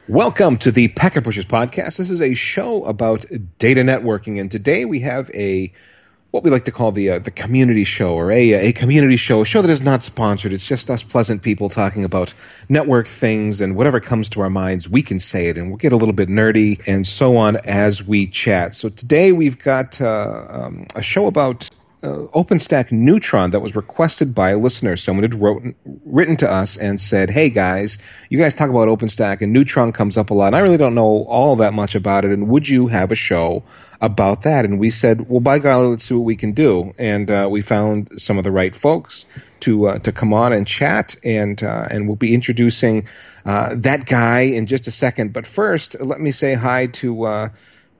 Welcome to the Packet Pushers Podcast. This is a show about data networking, and today we have what we like to call the community show, or a community show, a show that is not sponsored. It's just us pleasant people talking about network things, and whatever comes to our minds, we can say it, and we'll get a little bit nerdy and so on as we chat. So today we've got a show about OpenStack Neutron that was requested by a listener. Someone had written to us and said, hey guys, you guys talk about OpenStack and Neutron comes up a lot, and I really don't know all that much about it, and would you have a show about that? And we said, well, by golly, let's see what we can do. And we found some of the right folks to come on and chat, and we'll be introducing that guy in just a second. But first, let me say hi to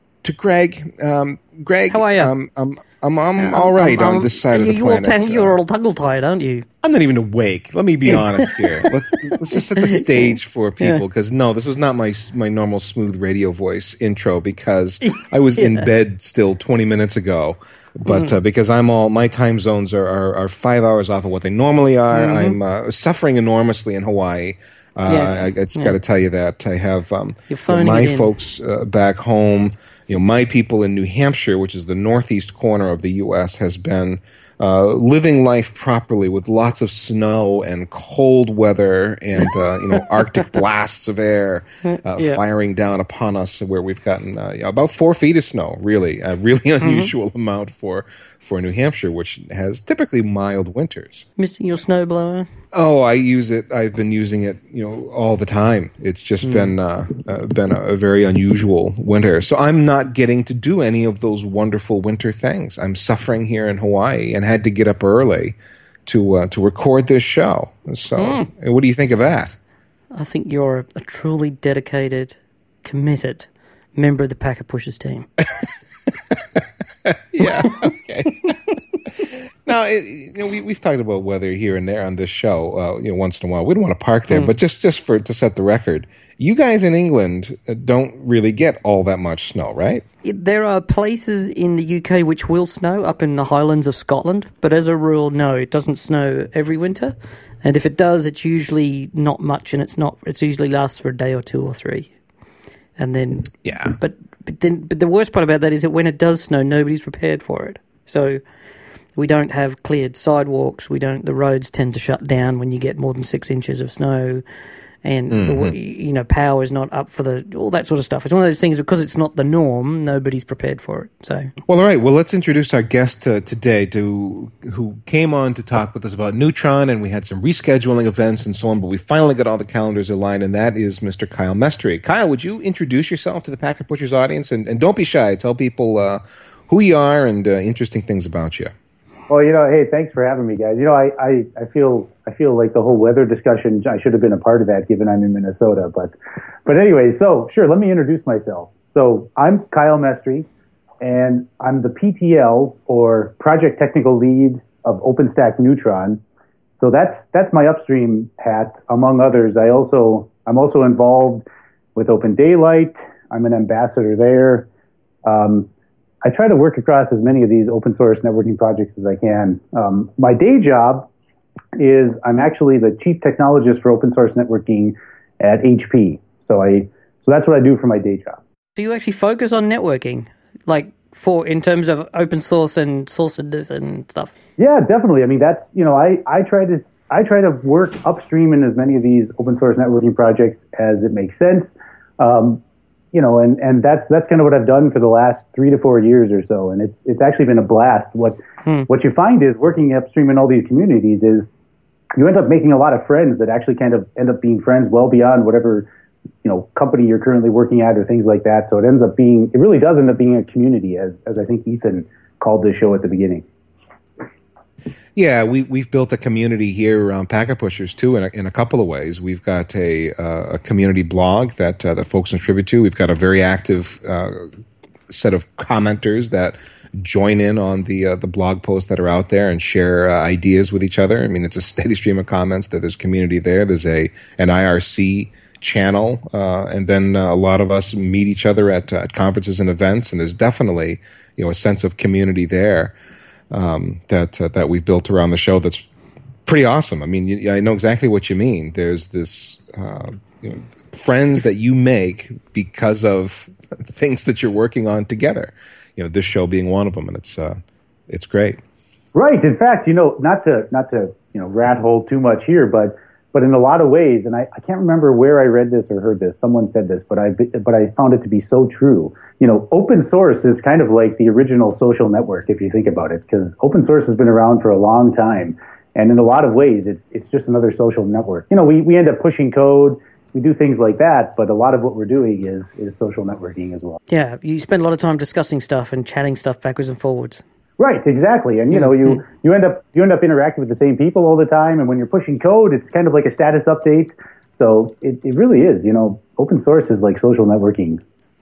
Greg. Greg, how are you? I'm all right on this side of the planet. You're all tongue-tied, aren't you? I'm not even awake. Let me be honest here. Let's just set the stage for people, because no, this was not my normal smooth radio voice intro, because I was in bed still 20 minutes ago. But because my time zones are 5 hours off of what they normally are, I'm suffering enormously in Hawaii. I just got to tell you that I have my folks back home. My people in New Hampshire, which is the northeast corner of the U.S., has been living life properly with lots of snow and cold weather and Arctic blasts of air firing down upon us, where we've gotten about 4 feet of snow. Really, a really unusual amount for New Hampshire, which has typically mild winters. Missing your snowblower? Oh, I use it. I've been using it, all the time. It's just been a very unusual winter. So I'm not getting to do any of those wonderful winter things. I'm suffering here in Hawaii and had to get up early to record this show. So, what do you think of that? I think you're a truly dedicated, committed member of the Packet Pushers team. Yeah. Okay. Now, we've talked about weather here and there on this show, once in a while. We don't want to park there, but just to set the record, you guys in England don't really get all that much snow, right? There are places in the UK which will snow, up in the Highlands of Scotland, but as a rule, no, it doesn't snow every winter. And if it does, it's usually not much, and it usually lasts for a day or 2 or 3. And then, but the worst part about that is that when it does snow, nobody's prepared for it. So we don't have cleared sidewalks. The roads tend to shut down when you get more than 6 inches of snow, and power is not up for all that sort of stuff. It's one of those things, because it's not the norm, nobody's prepared for it. So, well, all right. Well, let's introduce our guest today, who came on to talk with us about Neutron, and we had some rescheduling events and so on, but we finally got all the calendars aligned, and that is Mr. Kyle Mestry. Kyle, would you introduce yourself to the Packet Pushers audience, and don't be shy. Tell people who you are and interesting things about you. Well, hey, thanks for having me, guys. I feel like the whole weather discussion, I should have been a part of that, given I'm in Minnesota. But anyway, so sure, let me introduce myself. So I'm Kyle Mestry, and I'm the PTL, or Project Technical Lead, of OpenStack Neutron. So that's my upstream hat, among others. I'm also involved with Open Daylight. I'm an ambassador there. I try to work across as many of these open source networking projects as I can. My day job is I'm actually the chief technologist for open source networking at HP. So that's what I do for my day job. Do you actually focus on networking, in terms of open source and sourcedness and stuff? Yeah, definitely. I mean, that's I try to work upstream in as many of these open source networking projects as it makes sense. And that's kind of what I've done for the last 3 to 4 years or so, and it's actually been a blast. What you find is, working upstream in all these communities, is you end up making a lot of friends that actually kind of end up being friends well beyond whatever company you're currently working at or things like that. So it really does end up being a community, as I think Ethan called this show at the beginning. Yeah, we've built a community here around Packet Pushers too, in a couple of ways. We've got a community blog that folks contribute to. We've got a very active set of commenters that join in on the blog posts that are out there and share ideas with each other. I mean, it's a steady stream of comments. There's community there. There's an IRC channel, and then a lot of us meet each other at conferences and events. And there's definitely a sense of community there. That we've built around the show that's pretty awesome. I mean, I know exactly what you mean. There's this friends that you make because of things that you're working on together. This show being one of them, and it's great. Right. In fact, not to rat hole too much here, but in a lot of ways, and I can't remember where I read this or heard this. Someone said this, but I found it to be so true. Open source is kind of like the original social network, if you think about it, because open source has been around for a long time, and in a lot of ways, it's just another social network. We end up pushing code. We do things like that, but a lot of what we're doing is social networking as well. Yeah, you spend a lot of time discussing stuff and chatting stuff backwards and forwards. Right, exactly. And you end up interacting with the same people all the time, and when you're pushing code, it's kind of like a status update. So it really is, open source is like social networking.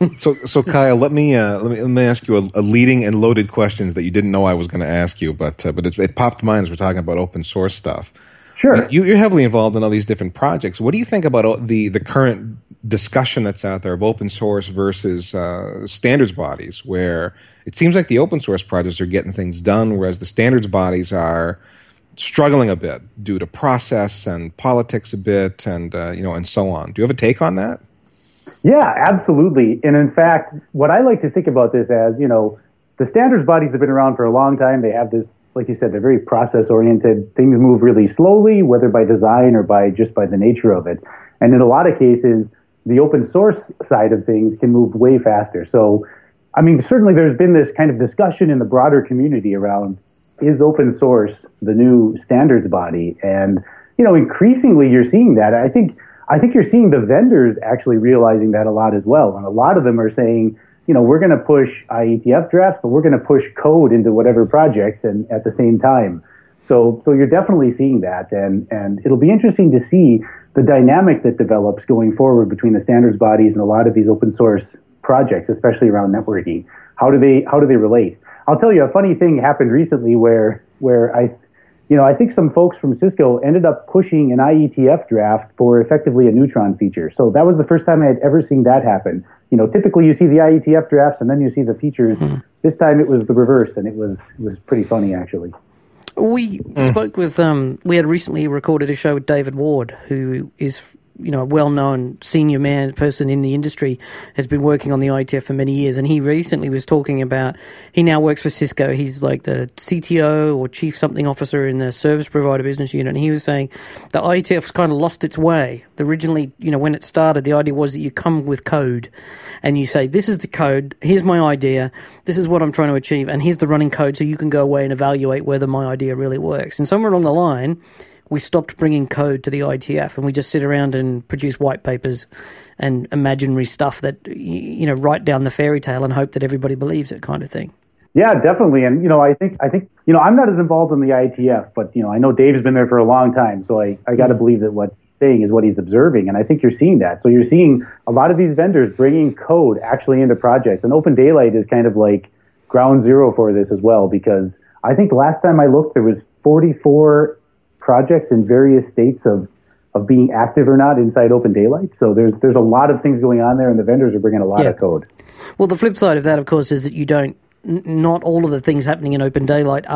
So Kyle, let me ask you a leading and loaded questions that you didn't know I was going to ask you, but it popped to mind as we're talking about open source stuff. Sure. You're heavily involved in all these different projects. What do you think about the current discussion that's out there of open source versus standards bodies, where it seems like the open source projects are getting things done, whereas the standards bodies are struggling a bit due to process and politics a bit, and and so on. Do you have a take on that? Yeah, absolutely. And in fact, what I like to think about this as, the standards bodies have been around for a long time. They have this, like you said, they're very process-oriented. Things move really slowly, whether by design or by the nature of it. And in a lot of cases, the open source side of things can move way faster. So, certainly there's been this kind of discussion in the broader community around, is open source the new standards body? And, increasingly you're seeing that. I think you're seeing the vendors actually realizing that a lot as well. And a lot of them are saying, we're going to push IETF drafts, but we're going to push code into whatever projects and at the same time. So you're definitely seeing that. And it'll be interesting to see the dynamic that develops going forward between the standards bodies and a lot of these open source projects, especially around networking. How do they relate? I'll tell you a funny thing happened recently where I think some folks from Cisco ended up pushing an IETF draft for effectively a neutron feature. So that was the first time I had ever seen that happen. Typically you see the IETF drafts and then you see the features. Mm-hmm. This time it was the reverse, and it was pretty funny, actually. We spoke with, we had recently recorded a show with David Ward, who is, a well-known senior person in the industry, has been working on the IETF for many years, and he recently was talking about, he now works for Cisco. He's like the CTO or chief something officer in the service provider business unit, and he was saying the IETF's kind of lost its way. Originally, when it started, the idea was that you come with code, and you say, this is the code, here's my idea, this is what I'm trying to achieve, and here's the running code, so you can go away and evaluate whether my idea really works. And somewhere along the line, we stopped bringing code to the IETF, and we just sit around and produce white papers and imaginary stuff that, write down the fairy tale and hope that everybody believes it, kind of thing. Yeah, definitely. And, I think, I'm not as involved in the IETF, but, I know Dave's been there for a long time, so I got to believe that what he's saying is what he's observing. And I think you're seeing that. So you're seeing a lot of these vendors bringing code actually into projects. And Open Daylight is kind of like ground zero for this as well, because I think the last time I looked, there was 44 projects in various states of being active or not inside Open Daylight. So there's a lot of things going on there, and the vendors are bringing a lot of code. Well, the flip side of that, of course, is that not all of the things happening in Open Daylight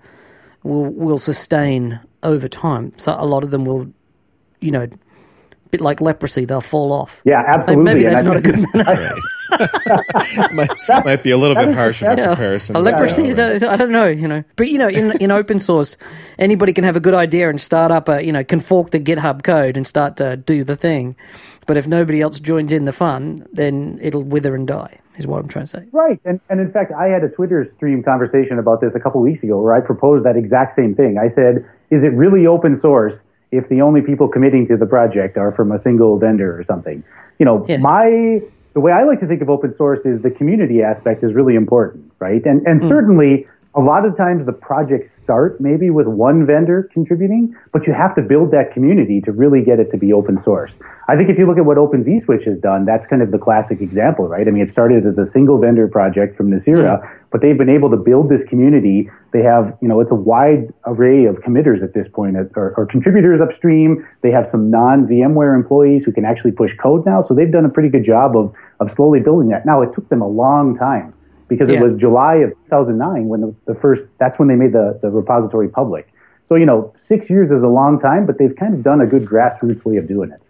will sustain over time. So a lot of them will, a bit like leprosy, they'll fall off. Yeah, absolutely. Maybe that's not a good manner. might be a little bit harsh in comparison. Leprosy is, I don't know, But, in open source, anybody can have a good idea and start up can fork the GitHub code and start to do the thing. But if nobody else joins in the fun, then it'll wither and die, is what I'm trying to say. Right. And in fact, I had a Twitter stream conversation about this a couple weeks ago where I proposed that exact same thing. I said, is it really open source if the only people committing to the project are from a single vendor or something? Yes. The way I like to think of open source is the community aspect is really important, right? And certainly a lot of times the projects start maybe with one vendor contributing, but you have to build that community to really get it to be open source. I think if you look at what Open vSwitch has done, that's kind of the classic example, right? It started as a single vendor project from Nicira, but they've been able to build this community. They have, it's a wide array of committers at this point, or contributors upstream. They have some non-VMware employees who can actually push code now. So they've done a pretty good job of slowly building that. Now, it took them a long time because it was July of 2009 when that's when they made the repository public. So, 6 years is a long time, but they've kind of done a good grassroots way of doing it.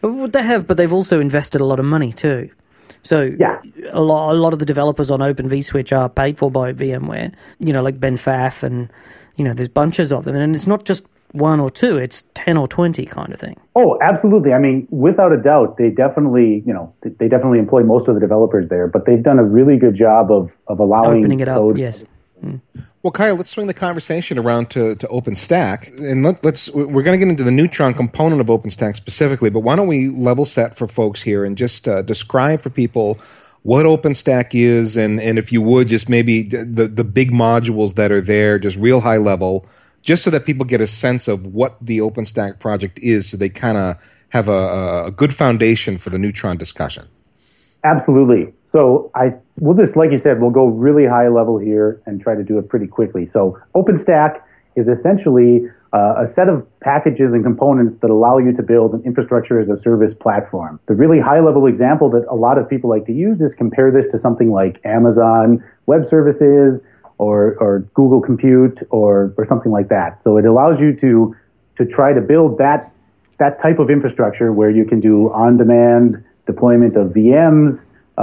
Well, they have, but they've also invested a lot of money too. So Yeah. a lot of the developers on Open vSwitch are paid for by VMware, like Ben Pfaff, and, there's bunches of them. And it's not just one or two, it's 10 or 20 kind of thing. Oh, absolutely. I mean, without a doubt, they definitely employ most of the developers there, but they've done a really good job of allowing opening it up, code. yes. Well, Kyle, let's swing the conversation around to OpenStack, and we're going to get into the Neutron component of OpenStack specifically, but why don't we level set for folks here and just describe for people what OpenStack is, and if you would, just maybe the big modules that are there, just real high level, just so that people get a sense of what the OpenStack project is, so they kind of have a good foundation for the Neutron discussion. Absolutely. So we'll just, like you said, we'll go really high level here and try to do it pretty quickly. So OpenStack is essentially a set of packages and components that allow you to build an infrastructure as a service platform. The really high level example that a lot of people like to use is compare this to something like Amazon Web Services or Google Compute or something like that. So it allows you to try to build that type of infrastructure where you can do on-demand deployment of VMs,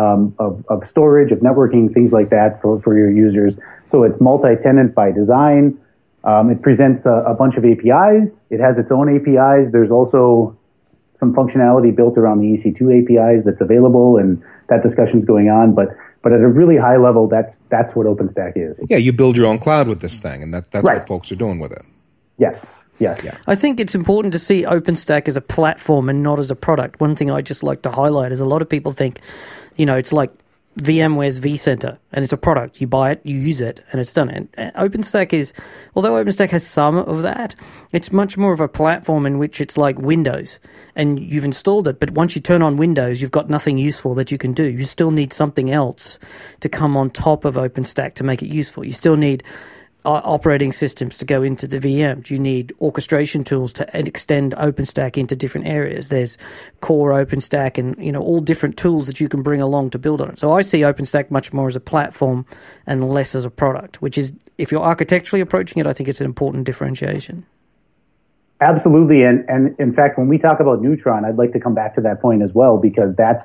of storage, of networking, things like that for your users. So it's multi-tenant by design. It presents a bunch of APIs. It has its own APIs. There's also some functionality built around the EC2 APIs that's available, and that discussion's going on. But at a really high level, that's what OpenStack is. Yeah, you build your own cloud with this thing, and that's right. what folks are doing with it. Yes. Yeah. I think it's important to see OpenStack as a platform and not as a product. One thing I just like to highlight is a lot of people think, it's like VMware's vCenter, and it's a product. You buy it, you use it, and it's done. And OpenStack is, although OpenStack has some of that, it's much more of a platform in which it's like Windows, and you've installed it, but once you turn on Windows, you've got nothing useful that you can do. You still need something else to come on top of OpenStack to make it useful. You still need operating systems to go into the VMs. You need orchestration tools to extend OpenStack into different areas. There's core OpenStack and, all different tools that you can bring along to build on it. So I see OpenStack much more as a platform and less as a product, which is, if you're architecturally approaching it, I think it's an important differentiation. Absolutely. And in fact, when we talk about Neutron, I'd like to come back to that point as well, because that's,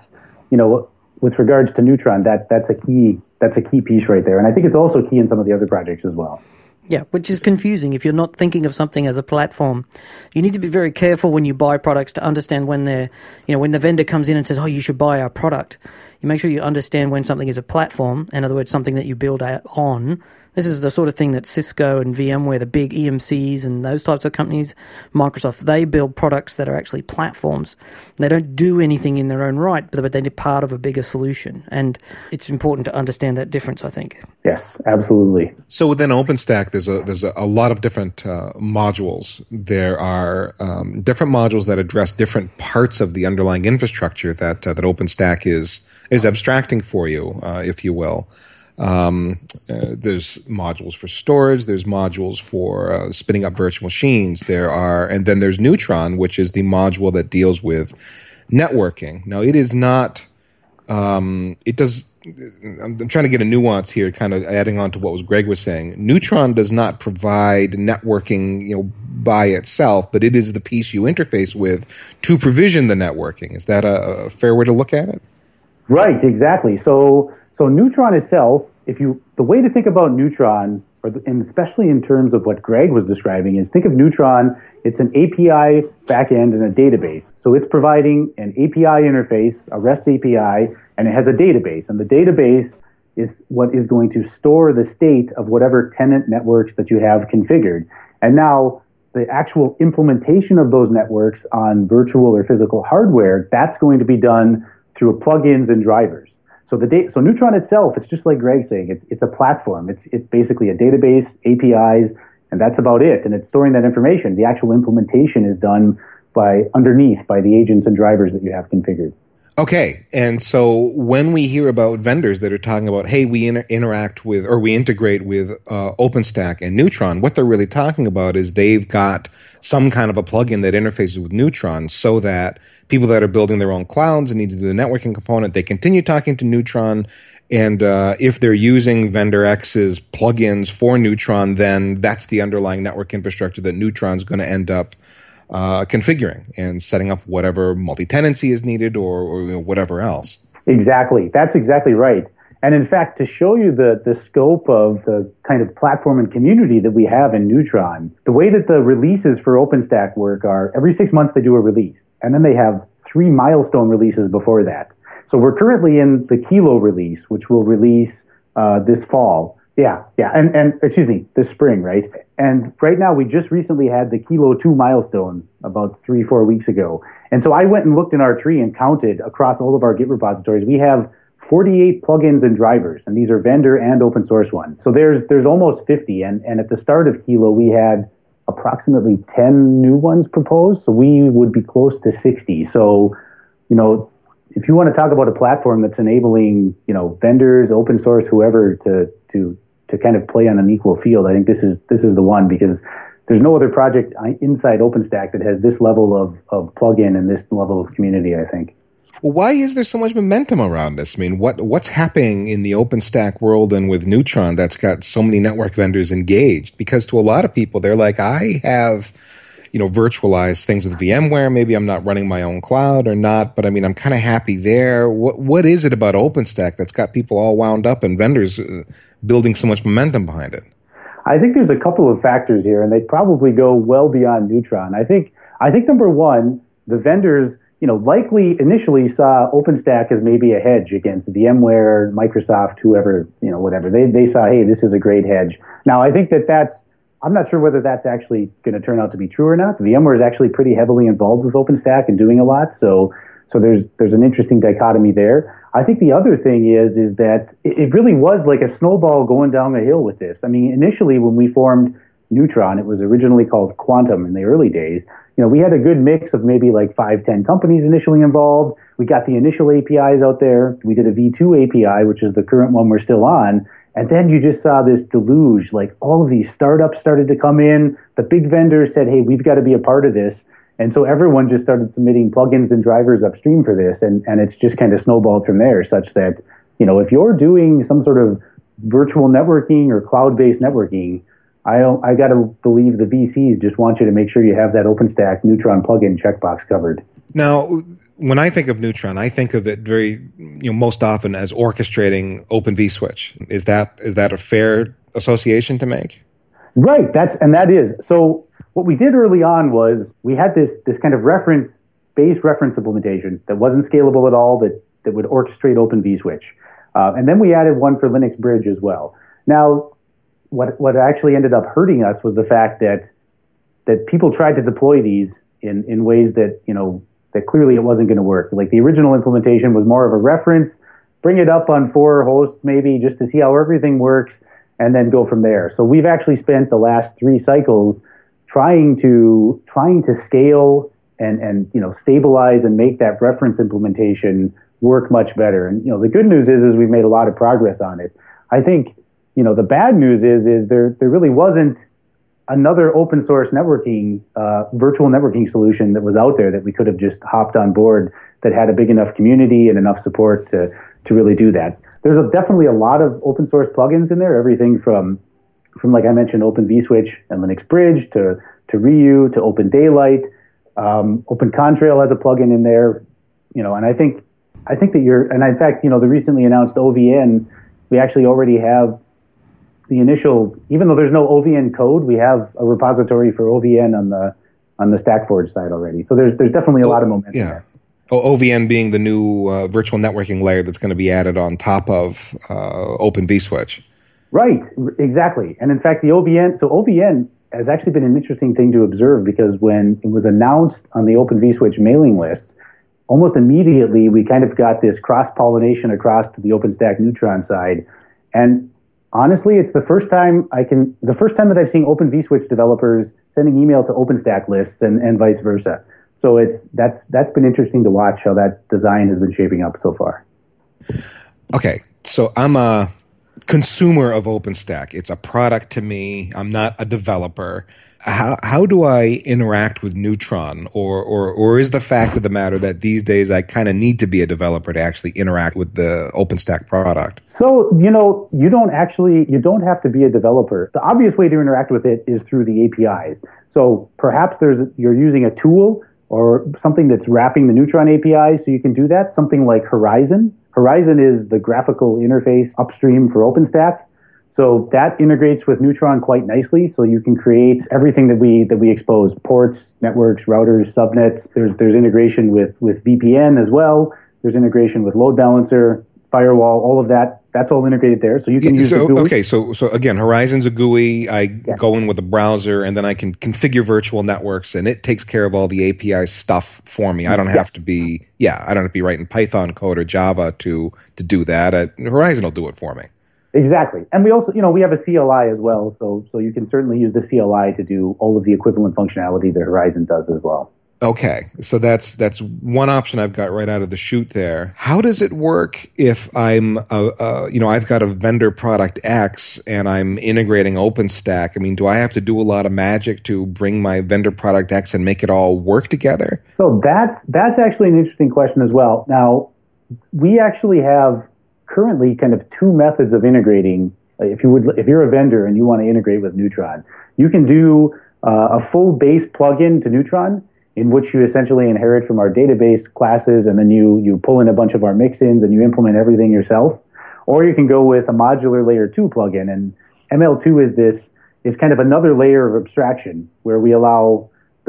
with regards to Neutron, that's a key piece right there. And I think it's also key in some of the other projects as well. Yeah, which is confusing. If you're not thinking of something as a platform, you need to be very careful when you buy products to understand when when the vendor comes in and says, oh, you should buy our product. You make sure you understand when something is a platform, in other words, something that you build on. This is the sort of thing that Cisco and VMware, the big EMCs and those types of companies, Microsoft, they build products that are actually platforms. They don't do anything in their own right, but they're part of a bigger solution. And it's important to understand that difference, I think. Yes, absolutely. So within OpenStack, there's a lot of different modules. There are different modules that address different parts of the underlying infrastructure that OpenStack is abstracting for you, if you will. There's modules for storage. There's modules for spinning up virtual machines. And then there's Neutron, which is the module that deals with networking. Now, it is not. I'm trying to get a nuance here, kind of adding on to what Greg was saying. Neutron does not provide networking, by itself, but it is the piece you interface with to provision the networking. Is that a fair way to look at it? Right. Exactly. So Neutron itself, the way to think about Neutron, and especially in terms of what Greg was describing, is think of Neutron, it's an API backend and a database. So it's providing an API interface, a REST API, and it has a database. And the database is what is going to store the state of whatever tenant networks that you have configured. And now the actual implementation of those networks on virtual or physical hardware, that's going to be done through plugins and drivers. So Neutron itself, it's just like Greg's saying, it's a platform. It's basically a database, APIs, and that's about it. And it's storing that information. The actual implementation is done by the agents and drivers that you have configured. Okay, and so when we hear about vendors that are talking about, hey, we interact with or we integrate with OpenStack and Neutron, what they're really talking about is they've got some kind of a plugin that interfaces with Neutron so that people that are building their own clouds and need to do the networking component, they continue talking to Neutron. And if they're using Vendor X's plugins for Neutron, then that's the underlying network infrastructure that Neutron's going to end up configuring and setting up whatever multi-tenancy is needed or whatever else. Exactly. That's exactly right. And in fact, to show you the scope of the kind of platform and community that we have in Neutron, the way that the releases for OpenStack work are every 6 months they do a release, and then they have 3 milestone releases before that. So we're currently in the Kilo release, which will release this fall. And excuse me, this spring, right? And right now we just recently had the Kilo 2 milestone about 3-4 weeks ago. And so I went and looked in our tree and counted across all of our Git repositories. We have 48 plugins and drivers, and these are vendor and open source ones. So there's almost 50, and at the start of Kilo, we had approximately 10 new ones proposed, so we would be close to 60. So, if you want to talk about a platform that's enabling, vendors, open source, whoever to kind of play on an equal field, I think this is the one, because there's no other project inside OpenStack that has this level of plugin and this level of community, I think. Well, why is there so much momentum around this? I mean, what's happening in the OpenStack world and with Neutron that's got so many network vendors engaged? Because to a lot of people, they're like, I have, virtualized things with VMware. Maybe I'm not running my own cloud or not, but I mean, I'm kind of happy there. What is it about OpenStack that's got people all wound up and vendors building so much momentum behind it? I think there's a couple of factors here, and they probably go well beyond Neutron. I think number one, the vendors, likely initially saw OpenStack as maybe a hedge against VMware, Microsoft, whoever, whatever. They saw, hey, this is a great hedge. Now, I think I'm not sure whether that's actually going to turn out to be true or not. VMware is actually pretty heavily involved with OpenStack and doing a lot. So there's an interesting dichotomy there. I think the other thing is that it really was like a snowball going down the hill with this. I mean, initially when we formed Neutron, it was originally called Quantum in the early days. We had a good mix of maybe like 5-10 companies initially involved. We got the initial APIs out there. We did a V2 API, which is the current one we're still on. And then you just saw this deluge, like all of these startups started to come in. The big vendors said, hey, we've got to be a part of this. And so everyone just started submitting plugins and drivers upstream for this. And it's just kind of snowballed from there, such that, if you're doing some sort of virtual networking or cloud-based networking, I got to believe the VCs just want you to make sure you have that OpenStack Neutron plugin checkbox covered. Now, when I think of Neutron, I think of it very, most often as orchestrating Open vSwitch. Is that a fair association to make? Right. That is. So what we did early on was we had this kind of base reference implementation that wasn't scalable at all, that would orchestrate Open vSwitch. And then we added one for Linux Bridge as well. Now, what actually ended up hurting us was the fact that people tried to deploy these in ways that, that clearly it wasn't going to work. Like the original implementation was more of a reference, bring it up on 4 hosts maybe just to see how everything works, and then go from there. So we've actually spent the last 3 cycles trying to scale and stabilize and make that reference implementation work much better. And the good news is we've made a lot of progress on it. I think the bad news is there really wasn't another open source networking, virtual networking solution that was out there that we could have just hopped on board that had a big enough community and enough support to really do that. There's definitely a lot of open source plugins in there, everything from like I mentioned, Open vSwitch and Linux Bridge to Ryu to Open Daylight. Open Contrail has a plugin in there, and I think that and in fact, the recently announced OVN, we actually already have the initial, even though there's no OVN code, we have a repository for OVN on the StackForge side already. So there's definitely a lot of momentum there. OVN being the new virtual networking layer that's going to be added on top of Open vSwitch. Right, exactly. And in fact, the OVN has actually been an interesting thing to observe, because when it was announced on the Open vSwitch mailing list, almost immediately we kind of got this cross-pollination across to the OpenStack Neutron side. And honestly, it's the first time that I've seen Open vSwitch developers sending email to OpenStack lists and vice versa. So that's been interesting to watch how that design has been shaping up so far. Okay, so I'm a consumer of OpenStack. It's a product to me. I'm not a developer. How do I interact with Neutron? Or is the fact of the matter that these days I kind of need to be a developer to actually interact with the OpenStack product? So, you don't have to be a developer. The obvious way to interact with it is through the APIs. So perhaps you're using a tool or something that's wrapping the Neutron API, so you can do that. Something like Horizon. Horizon is the graphical interface upstream for OpenStack. So that integrates with Neutron quite nicely. So you can create everything that we expose: ports, networks, routers, subnets. There's integration with VPN as well. There's integration with load balancer, firewall, all of that. That's all integrated there. So you can use the GUI. Okay, so again, Horizon's a GUI. I go in with a browser, and then I can configure virtual networks, and it takes care of all the API stuff for me. I don't have to be writing Python code or Java to do that. Horizon will do it for me. Exactly. And we also, we have a CLI as well. So you can certainly use the CLI to do all of the equivalent functionality that Horizon does as well. Okay, so that's one option I've got right out of the chute there. How does it work if I'm, I've got a vendor product X and I'm integrating OpenStack? I mean, do I have to do a lot of magic to bring my vendor product X and make it all work together? So that's actually an interesting question as well. Now, we actually have currently kind of two methods of integrating. If you're a vendor and you want to integrate with Neutron, you can do a full base plugin to Neutron, in which you essentially inherit from our database classes, and then you pull in a bunch of our mix-ins and you implement everything yourself. Or you can go with a modular layer 2 plugin, and ML2 is kind of another layer of abstraction where we allow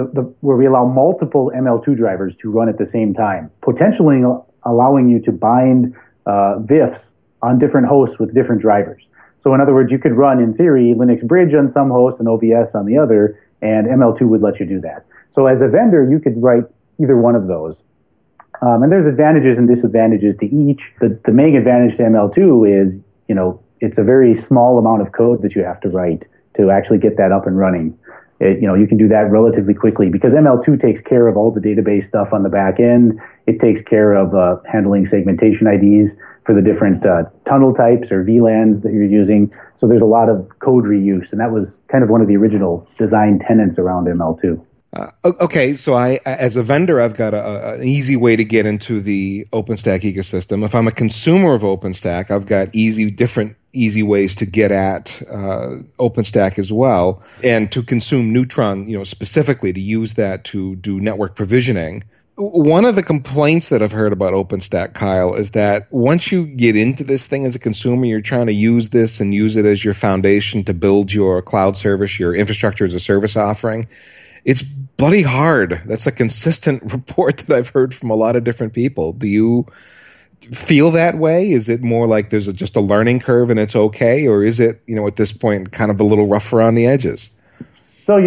multiple ML2 drivers to run at the same time, potentially allowing you to bind VIFs on different hosts with different drivers. So in other words, you could run, in theory, Linux Bridge on some host and OVS on the other, and ML2 would let you do that. So as a vendor, you could write either one of those. And there's advantages and disadvantages to each. The main advantage to ML2 is, it's a very small amount of code that you have to write to actually get that up and running. You can do that relatively quickly because ML2 takes care of all the database stuff on the back end. It takes care of handling segmentation IDs for the different tunnel types or VLANs that you're using. So there's a lot of code reuse, and that was kind of one of the original design tenets around ML2. Okay, so I, as a vendor, I've got an easy way to get into the OpenStack ecosystem. If I'm a consumer of OpenStack, I've got different easy ways to get at OpenStack as well, and to consume Neutron, specifically to use that to do network provisioning. One of the complaints that I've heard about OpenStack, Kyle, is that once you get into this thing as a consumer, you're trying to use this and use it as your foundation to build your cloud service, your infrastructure as a service offering. It's bloody hard. That's a consistent report that I've heard from a lot of different people. Do you feel that way? Is it more like there's just a learning curve and it's okay? Or is it, at this point, kind of a little rough around the edges? So,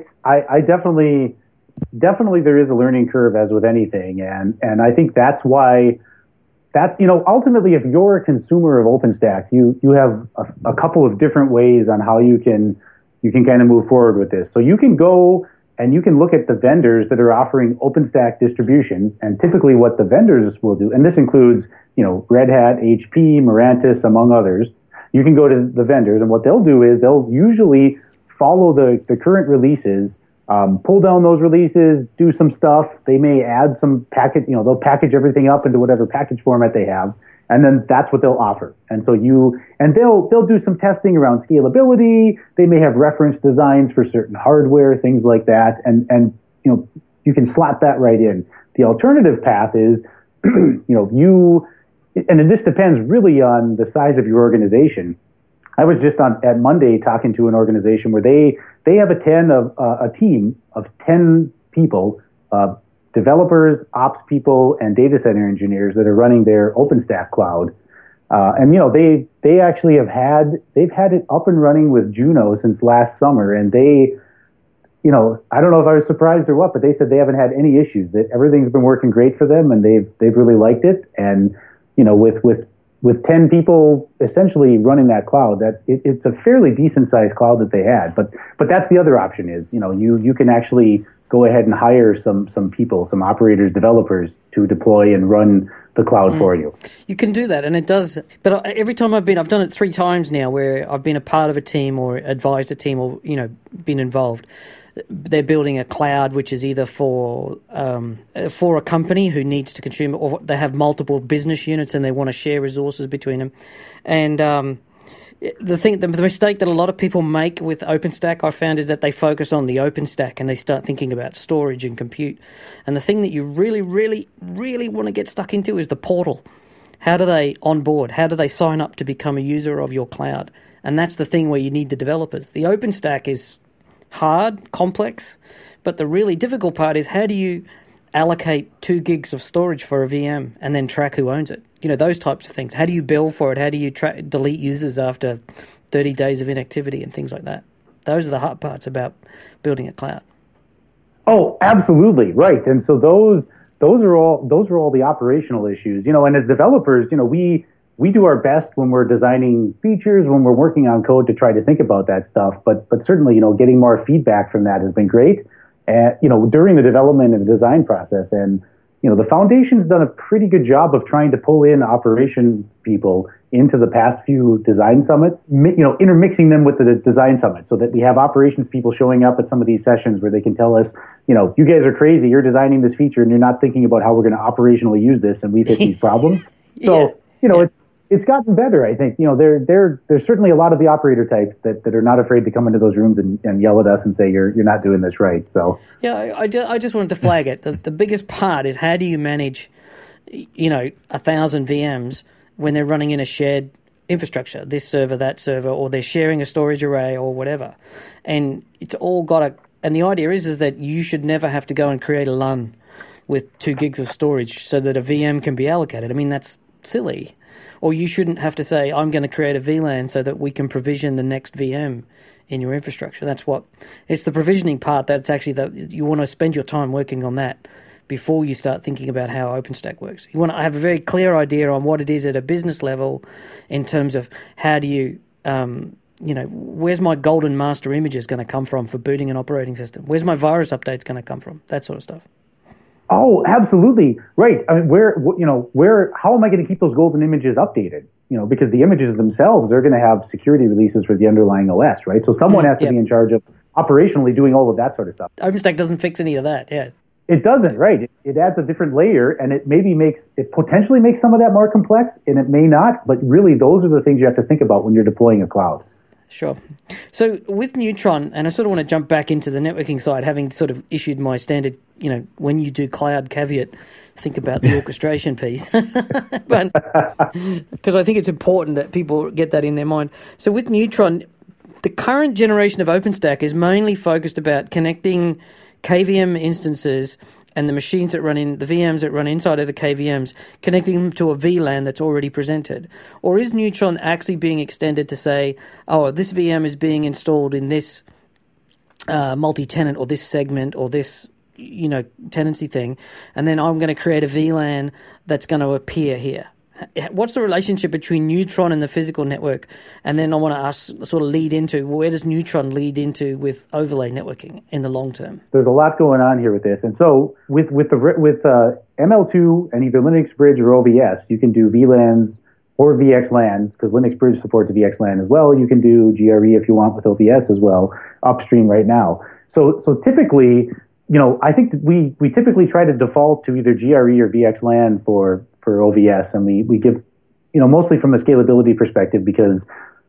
I definitely there is a learning curve, as with anything. And I think that's why ultimately, if you're a consumer of OpenStack, you have a couple of different ways on how you can kind of move forward with this. So you can go and you can look at the vendors that are offering OpenStack distributions, and typically what the vendors will do, and this includes, Red Hat, HP, Mirantis, among others. You can go to the vendors, and what they'll do is they'll usually follow the current releases, pull down those releases, do some stuff. They may add some package, they'll package everything up into whatever package format they have, and then that's what they'll offer. And so they'll do some testing around scalability. They may have reference designs for certain hardware, things like that. And you can slot that right in. The alternative path is, and this depends really on the size of your organization. I was just at Monday talking to an organization where they have a team of 10 people, developers, ops people, and data center engineers that are running their OpenStack cloud. And they actually they've had it up and running with Juno since last summer, and I don't know if I was surprised or what, but they said they haven't had any issues, that everything's been working great for them, and they've really liked it. And with 10 people essentially running that cloud, that it's a fairly decent sized cloud that they had. But that's the other option is, you can actually go ahead and hire some people, some operators, developers to deploy and run the cloud for you. You can do that, and it does. But every time I've done it 3 times now, where I've been a part of a team or advised a team or been involved. They're building a cloud which is either for a company who needs to consume it, or they have multiple business units and they want to share resources between them. And The mistake that a lot of people make with OpenStack, I found, is that they focus on the OpenStack and they start thinking about storage and compute. And the thing that you really, really, really want to get stuck into is the portal. How do they onboard? How do they sign up to become a user of your cloud? And that's the thing where you need the developers. The OpenStack is hard, complex, but the really difficult part is how do you allocate 2 gigs of storage for a VM and then track who owns it? Those types of things. How do you bill for it? How do you delete users after 30 days of inactivity and things like that? Those are the hard parts about building a cloud. Oh, absolutely. Right. And so those are all the operational issues, and as developers, we do our best when we're designing features, when we're working on code to try to think about that stuff. But certainly, getting more feedback from that has been great. During the development and the design process. And, the foundation's done a pretty good job of trying to pull in operations people into the past few design summits, intermixing them with the design summit so that we have operations people showing up at some of these sessions where they can tell us, you guys are crazy. You're designing this feature and you're not thinking about how we're going to operationally use this. And we've hit these problems. So, it's gotten better, I think. There's certainly a lot of the operator types that are not afraid to come into those rooms and yell at us and say, you're not doing this right. So yeah, I just wanted to flag it. The biggest part is how do you manage, 1,000 VMs when they're running in a shared infrastructure, this server, that server, or they're sharing a storage array or whatever. And it's all and the idea is that you should never have to go and create a LUN with 2 gigs of storage so that a VM can be allocated. I mean, that's silly. Or you shouldn't have to say, I'm going to create a VLAN so that we can provision the next VM in your infrastructure. It's the provisioning part that's actually you want to spend your time working on that before you start thinking about how OpenStack works. You want to have a very clear idea on what it is at a business level in terms of how do you, where's my golden master images going to come from for booting an operating system? Where's my virus updates going to come from? That sort of stuff. Oh, absolutely. Right. I mean, how am I going to keep those golden images updated? Because the images themselves are going to have security releases for the underlying OS, right? So someone has to be in charge of operationally doing all of that sort of stuff. OpenStack doesn't fix any of that, yeah. It doesn't, right? It adds a different layer, and it potentially makes some of that more complex, and it may not, but really those are the things you have to think about when you're deploying a cloud. Sure. So with Neutron, and I sort of want to jump back into the networking side, having sort of issued my standard, when you do cloud caveat, think about the orchestration piece. But because I think it's important that people get that in their mind. So with Neutron, the current generation of OpenStack is mainly focused about connecting KVM instances and the machines that run in, the VMs that run inside of the KVMs, connecting them to a VLAN that's already presented? Or is Neutron actually being extended to say, oh, this VM is being installed in this multi-tenant or this segment or this, tenancy thing, and then I'm going to create a VLAN that's going to appear here? What's the relationship between Neutron and the physical network? And then I want to sort of lead into, where does Neutron lead into with overlay networking in the long term? There's a lot going on here with this. And so with ML2 and either Linux Bridge or OVS, you can do VLANs or VXLANs, because Linux Bridge supports VXLAN as well. You can do GRE if you want with OVS as well, upstream right now. So typically, I think we typically try to default to either GRE or VXLAN for OVS, and we give, mostly from a scalability perspective, because,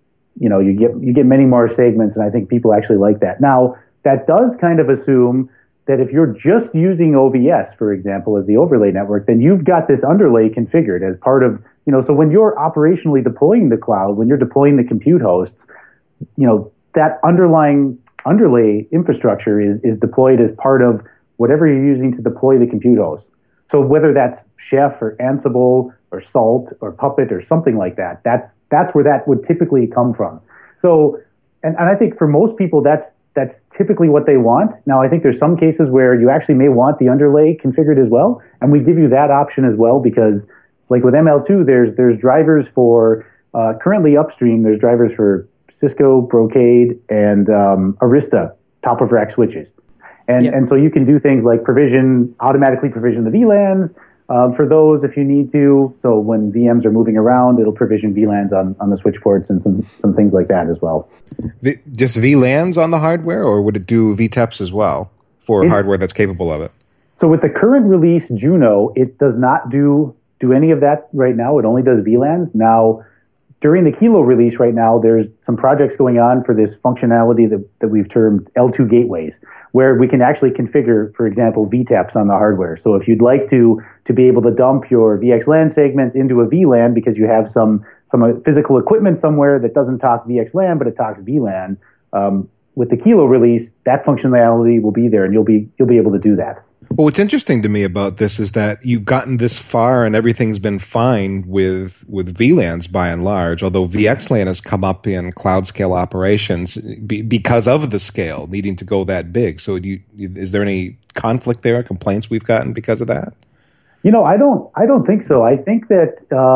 you get many more segments, and I think people actually like that. Now, that does kind of assume that if you're just using OVS, for example, as the overlay network, then you've got this underlay configured as part of, so when you're operationally deploying the cloud, when you're deploying the compute hosts, that underlying underlay infrastructure is deployed as part of whatever you're using to deploy the compute host. So whether that's Chef or Ansible or Salt or Puppet or something like that, that's where that would typically come from. So, and I think for most people, that's typically what they want. Now, I think there's some cases where you actually may want the underlay configured as well, and we give you that option as well, because like with ML2, there's drivers for, currently upstream, there's drivers for Cisco, Brocade, and Arista top of rack switches. And so you can do things like automatically provision the VLANs for those if you need to. So when VMs are moving around, it'll provision VLANs on the switch ports and some things like that as well. Just VLANs on the hardware, or would it do VTEPs as well for hardware that's capable of it? So with the current release, Juno, it does not do any of that right now. It only does VLANs. Now, during the Kilo release right now, there's some projects going on for this functionality that we've termed L2 gateways, where we can actually configure, for example, VTAPs on the hardware. So if you'd like to be able to dump your VXLAN segments into a VLAN because you have some physical equipment somewhere that doesn't talk VXLAN, but it talks VLAN, with the Kilo release, that functionality will be there, and you'll be able to do that. Well, what's interesting to me about this is that you've gotten this far and everything's been fine with VLANs by and large, although VXLAN has come up in cloud scale operations because of the scale, needing to go that big. So is there any conflict there, complaints we've gotten because of that? I don't think so. I think that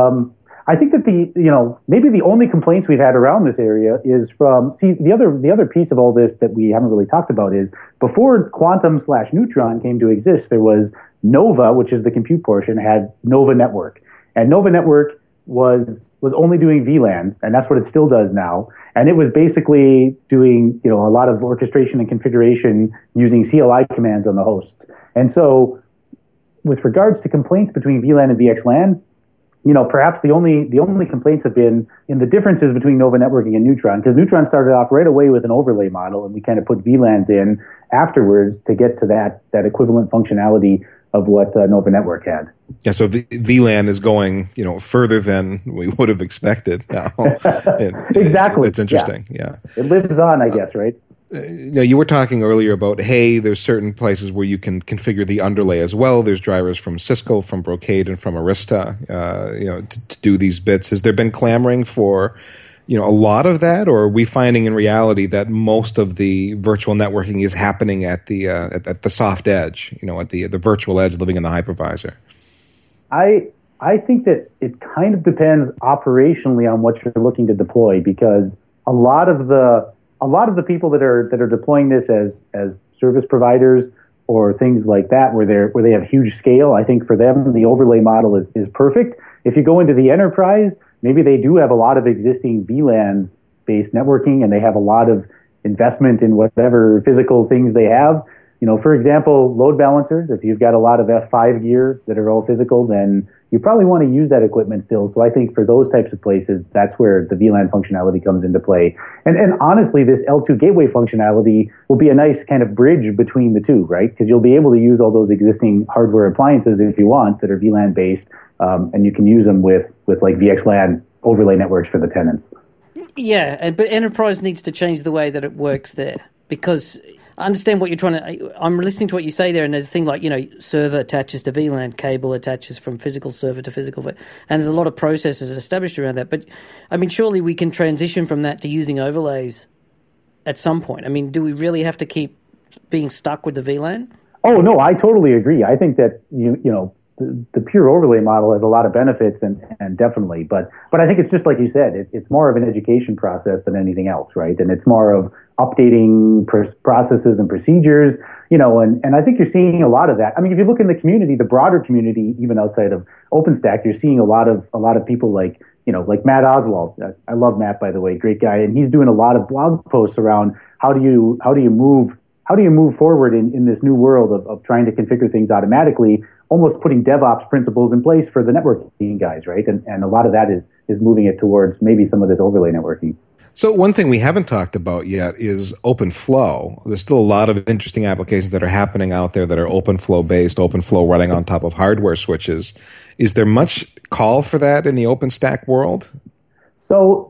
maybe the only complaints we've had around this area is from, the other piece of all this that we haven't really talked about is before Quantum/Neutron came to exist, there was Nova, which is the compute portion, had Nova Network. And Nova Network was only doing VLAN, and that's what it still does now. And it was basically doing, a lot of orchestration and configuration using CLI commands on the hosts. And so with regards to complaints between VLAN and VXLAN, perhaps the only complaints have been in the differences between Nova Networking and Neutron, because Neutron started off right away with an overlay model, and we kind of put VLANs in afterwards to get to that equivalent functionality of what Nova Network had. Yeah, so VLAN is going, further than we would have expected now. Exactly. It's interesting. Yeah. It lives on, I guess, right? You were talking earlier about, hey, there's certain places where you can configure the underlay as well. There's drivers from Cisco, from Brocade, and from Arista, to do these bits. Has there been clamoring for, a lot of that, or are we finding in reality that most of the virtual networking is happening at the soft edge, at the virtual edge, living in the hypervisor? I think that it kind of depends operationally on what you're looking to deploy, because a lot of the people that are deploying this as service providers or things like that, where they have huge scale, I think for them the overlay model is perfect. If you go into the enterprise, maybe they do have a lot of existing VLAN based networking, and they have a lot of investment in whatever physical things they have. For example, load balancers. If you've got a lot of F5 gear that are all physical, then you probably want to use that equipment still. So I think for those types of places, that's where the VLAN functionality comes into play. And honestly, this L2 gateway functionality will be a nice kind of bridge between the two, right? Because you'll be able to use all those existing hardware appliances if you want that are VLAN based, and you can use them with like VXLAN overlay networks for the tenants. Yeah, but enterprise needs to change the way that it works there, because I understand what you're trying to. I'm listening to what you say there, and there's a thing like, server attaches to VLAN, cable attaches from physical server to physical, and there's a lot of processes established around that. But I mean, surely we can transition from that to using overlays at some point. I mean, do we really have to keep being stuck with the VLAN? Oh no, I totally agree. I think that the pure overlay model has a lot of benefits, and definitely, but I think it's just like you said, it's more of an education process than anything else, right? And it's more of updating processes and procedures, and I think you're seeing a lot of that. I mean, if you look in the community, the broader community, even outside of OpenStack, you're seeing a lot of people like Matt Oswald. I love Matt, by the way, great guy, and he's doing a lot of blog posts around how do you move forward in this new world of trying to configure things automatically, almost putting DevOps principles in place for the networking guys, right? And a lot of that is moving it towards maybe some of this overlay networking. So one thing we haven't talked about yet is OpenFlow. There's still a lot of interesting applications that are happening out there that are OpenFlow based, OpenFlow running on top of hardware switches. Is there much call for that in the OpenStack world? So,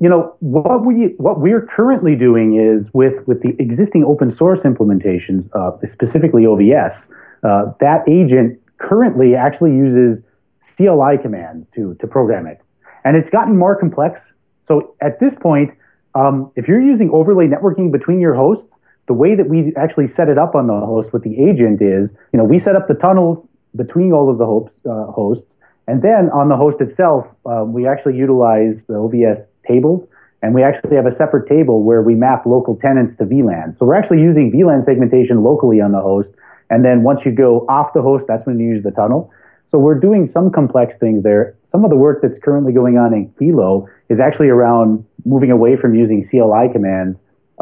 what we're currently doing is with the existing open source implementations, specifically OVS, that agent currently actually uses CLI commands to program it. And it's gotten more complex. So at this point, if you're using overlay networking between your hosts, the way that we actually set it up on the host with the agent is, we set up the tunnels between all of the hosts, and then on the host itself, we actually utilize the OVS tables, and we actually have a separate table where we map local tenants to VLAN. So we're actually using VLAN segmentation locally on the host, and then once you go off the host, that's when you use the tunnel. So we're doing some complex things there. Some of the work that's currently going on in Kilo is actually around moving away from using CLI commands,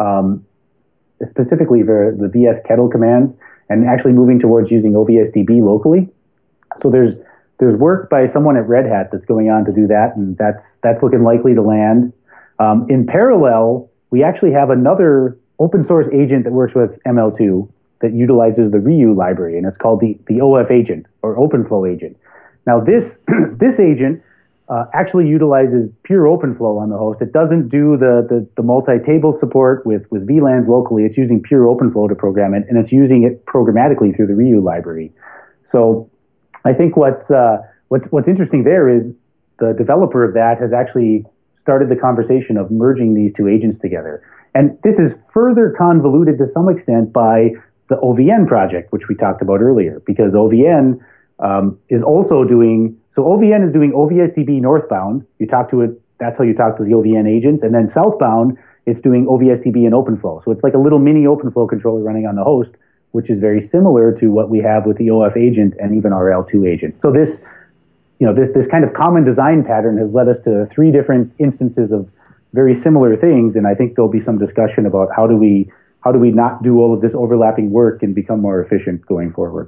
specifically for the VS Kettle commands, and actually moving towards using OVSDB locally. So there's there's work by someone at Red Hat that's going on to do that, and that's looking likely to land. In parallel, we actually have another open source agent that works with ML2 that utilizes the Ryu library, and it's called the OF agent or OpenFlow agent. Now this this agent actually utilizes pure OpenFlow on the host. It doesn't do the multi-table support with VLANs locally. It's using pure OpenFlow to program it, and it's using it programmatically through the Ryu library. So I think what's interesting there is the developer of that has actually started the conversation of merging these two agents together. And this is further convoluted to some extent by the OVN project, which we talked about earlier, because OVN is also doing, so OVN is doing OVSDB northbound. You talk to it, that's how you talk to the OVN agents. And then southbound, it's doing OVSDB and OpenFlow. So it's like a little mini OpenFlow controller running on the host, which is very similar to what we have with the OF agent and even our L2 agent. So this kind of common design pattern has led us to 3 different instances of very similar things. And I think there'll be some discussion about how do we not do all of this overlapping work and become more efficient going forward.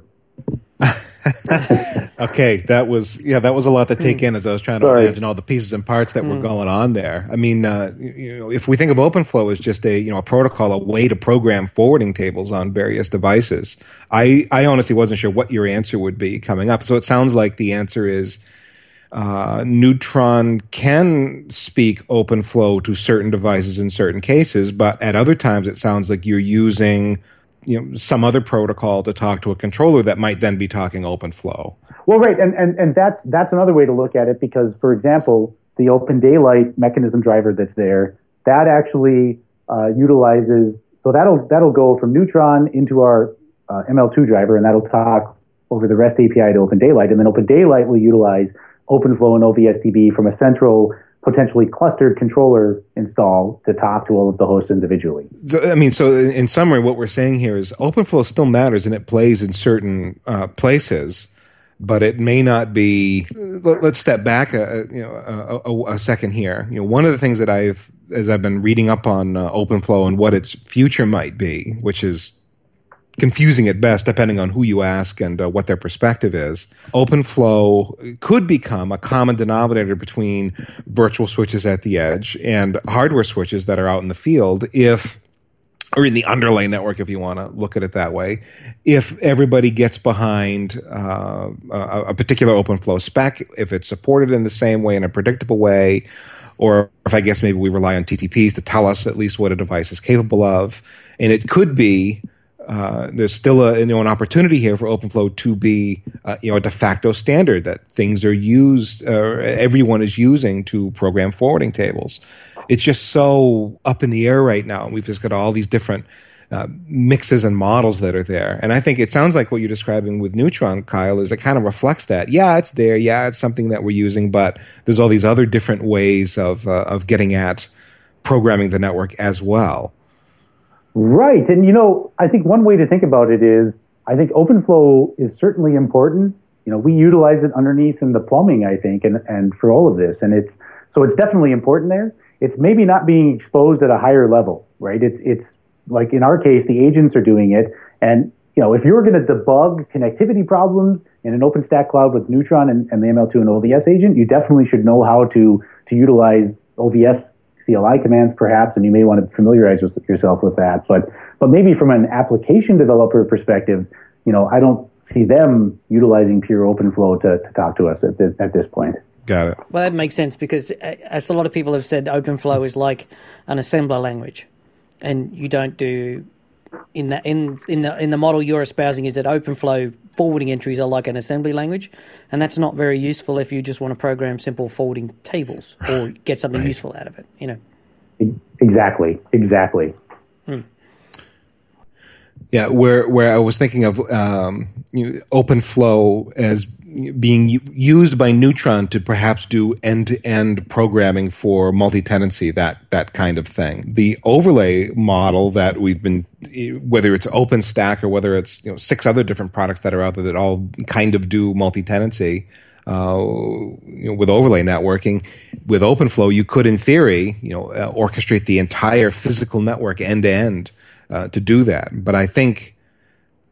Okay, that was a lot to take in as I was trying to imagine all the pieces and parts that were going on there. I mean, if we think of OpenFlow as just a protocol, a way to program forwarding tables on various devices, I honestly wasn't sure what your answer would be coming up. So it sounds like the answer is Neutron can speak OpenFlow to certain devices in certain cases, but at other times it sounds like you're using some other protocol to talk to a controller that might then be talking OpenFlow. Well, right, and that's another way to look at it, because, for example, the Open Daylight mechanism driver that's there, that actually utilizes, so that'll go from Neutron into our ML2 driver, and that'll talk over the REST API to Open Daylight, and then Open Daylight will utilize OpenFlow and OVSDB from a central, potentially clustered controller install to talk to all of the hosts individually. So in summary, what we're saying here is OpenFlow still matters and it plays in certain places, but it may not be. Let's step back a second here. One of the things that as I've been reading up on OpenFlow and what its future might be, which is confusing at best, depending on who you ask and what their perspective is. OpenFlow could become a common denominator between virtual switches at the edge and hardware switches that are out in the field, or in the underlay network, if you want to look at it that way, if everybody gets behind a particular OpenFlow spec, if it's supported in the same way, in a predictable way, or if I guess maybe we rely on TTPs to tell us at least what a device is capable of. And it could be there's still an opportunity here for OpenFlow to be a de facto standard that things are used, everyone is using to program forwarding tables. It's just so up in the air right now. We've just got all these different mixes and models that are there. And I think it sounds like what you're describing with Neutron, Kyle, is it kind of reflects that. Yeah, it's there. Yeah, it's something that we're using, but there's all these other different ways of getting at programming the network as well. Right. And, I think one way to think about it is, I think OpenFlow is certainly important. We utilize it underneath in the plumbing, I think, and for all of this. And it's definitely important there. It's maybe not being exposed at a higher level, right? It's like in our case, the agents are doing it. And, if you're going to debug connectivity problems in an OpenStack cloud with Neutron and the ML2 and OVS agent, you definitely should know how to utilize OVS CLI commands, perhaps, and you may want to familiarize yourself with that. But maybe from an application developer perspective, I don't see them utilizing pure OpenFlow to talk to us at this point. Got it. Well, that makes sense because, as a lot of people have said, OpenFlow is like an assembler language, and you don't do in the model you're espousing is that OpenFlow forwarding entries are like an assembly language, and that's not very useful if you just want to program simple forwarding tables or get something useful out of it. Exactly. Yeah, where I was thinking of OpenFlow as being used by Neutron to perhaps do end-to-end programming for multi-tenancy, that kind of thing. The overlay model that we've been, whether it's OpenStack or whether it's 6 other different products that are out there that all kind of do multi-tenancy with overlay networking, with OpenFlow, you could, in theory, orchestrate the entire physical network end-to-end to do that. But I think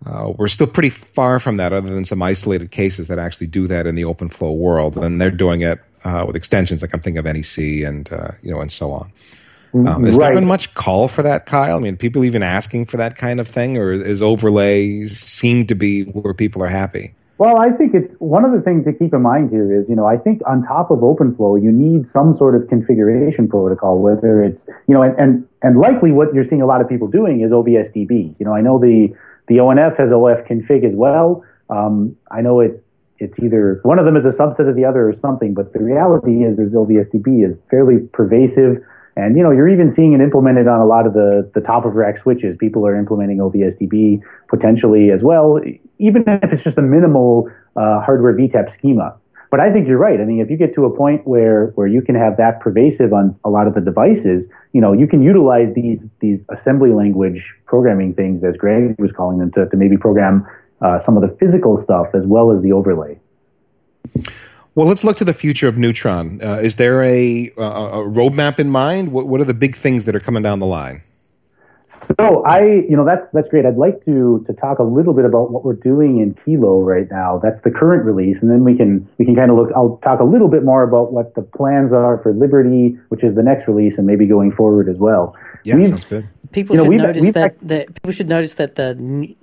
We're still pretty far from that, other than some isolated cases that actually do that in the OpenFlow world, and they're doing it with extensions like I'm thinking of NEC and and so on. Has there been much call for that, Kyle? I mean, people even asking for that kind of thing, or is overlay seem to be where people are happy? Well, I think it's one of the things to keep in mind here is, I think on top of OpenFlow, you need some sort of configuration protocol, whether it's, and likely what you're seeing a lot of people doing is OVSDB. I know the ONF has OF config as well. I know it's either one of them is a subset of the other or something, but the reality is OVSDB is fairly pervasive. And, you're even seeing it implemented on a lot of the top of rack switches. People are implementing OVSDB potentially as well, even if it's just a minimal hardware VTAP schema. But I think you're right. I mean, if you get to a point where you can have that pervasive on a lot of the devices, you can utilize these assembly language programming things, as Greg was calling them, to maybe program some of the physical stuff as well as the overlay. Well, let's look to the future of Neutron. Is there a roadmap in mind? What are the big things that are coming down the line? So that's great. I'd like to talk a little bit about what we're doing in Kilo right now. That's the current release, and then we can kind of look. I'll talk a little bit more about what the plans are for Liberty, which is the next release, and maybe going forward as well. Yeah, sounds good. People should notice that the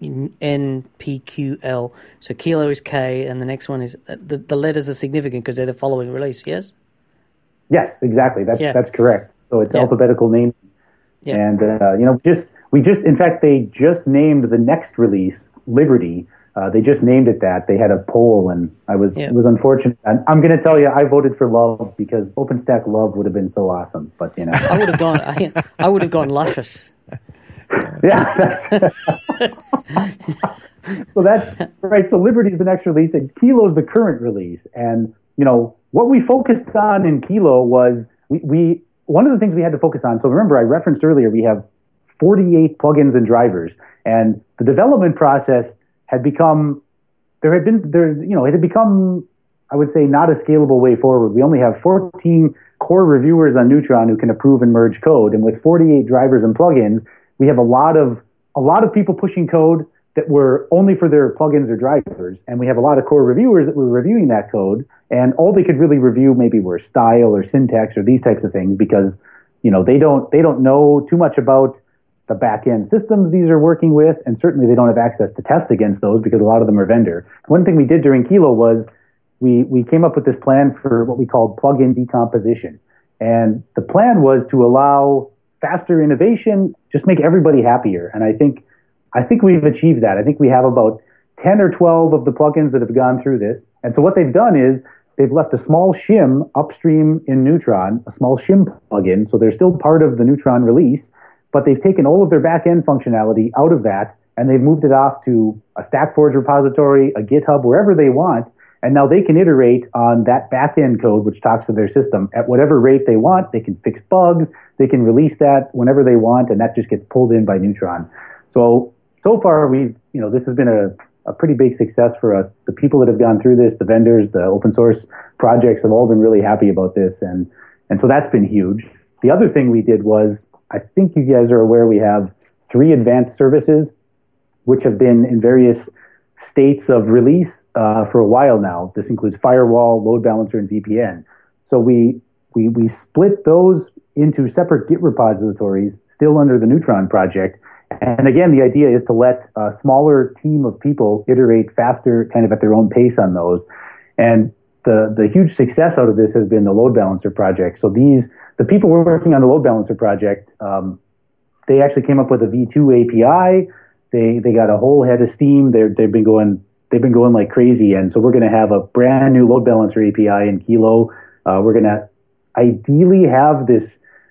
NPQL, so Kilo is K, and the next one is the letters are significant because they're the following release. Yes. Yes, exactly. That's correct. So it's alphabetical name, and we just in fact they just named the next release Liberty. They just named it that. They had a poll, and it was unfortunate. And I'm going to tell you, I voted for Love because OpenStack Love would have been so awesome. But I would have gone Luscious. Yeah. So that's right. So Liberty is the next release, and Kilo is the current release. And what we focused on in Kilo was we one of the things we had to focus on. So remember, I referenced earlier we have 48 plugins and drivers, and the development process had become it had become, I would say, not a scalable way forward. We only have 14 core reviewers on Neutron who can approve and merge code, and with 48 drivers and plugins, we have a lot of people pushing code that were only for their plugins or drivers, and we have a lot of core reviewers that were reviewing that code, and all they could really review maybe were style or syntax or these types of things because they don't know too much about the back-end systems these are working with, and certainly they don't have access to test against those because a lot of them are vendor. One thing we did during Kilo was we came up with this plan for what we called plugin decomposition. And the plan was to allow faster innovation, just make everybody happier. And I think we've achieved that. I think we have about 10 or 12 of the plugins that have gone through this. And so what they've done is they've left a small shim upstream in Neutron, a small shim plugin. So they're still part of the Neutron release, but they've taken all of their back-end functionality out of that, and they've moved it off to a StackForge repository, a GitHub, wherever they want, and now they can iterate on that back-end code, which talks to their system, at whatever rate they want. They can fix bugs, they can release that whenever they want, and that just gets pulled in by Neutron. So far, this has been a pretty big success for us. The people that have gone through this, the vendors, the open source projects have all been really happy about this, and so that's been huge. The other thing we did was, I think you guys are aware we have 3 advanced services, which have been in various states of release for a while now. This includes firewall, load balancer, and VPN. So we split those into separate Git repositories, still under the Neutron project. And again, the idea is to let a smaller team of people iterate faster, kind of at their own pace on those. And the huge success out of this has been the load balancer project. So the people working on the load balancer project, they actually came up with a V2 API. They got a whole head of steam. They've been going like crazy. And so we're going to have a brand new load balancer API in Kilo. We're going to ideally have this